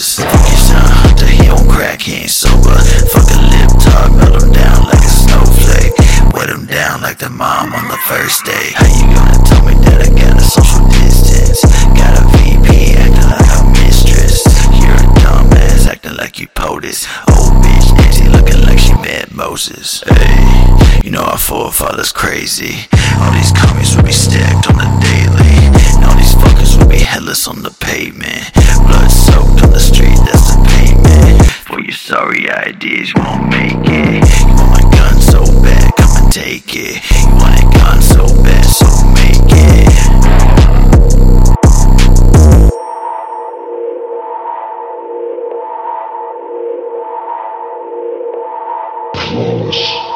motors. Fuck your son Hunter, he on crack, he ain't sober. Fuck a lip talk, melt him down like a snowflake. Wet him down like the mom on the first day. How you gonna tell me that I got a social distance? Got a VP acting like a mistress. You're a dumbass acting like you POTUS. Old bitch Nancy looking like she met Moses. Hey, you know our forefathers crazy. All these comments will be stacked on the daily, and all these fuckers will be headless on the pavement. Blood soaked on the street, that's the payment for your sorry ideas, you won't make it. You want my gun so bad, come and take it. You want it gone so bad, so make it. Flawless.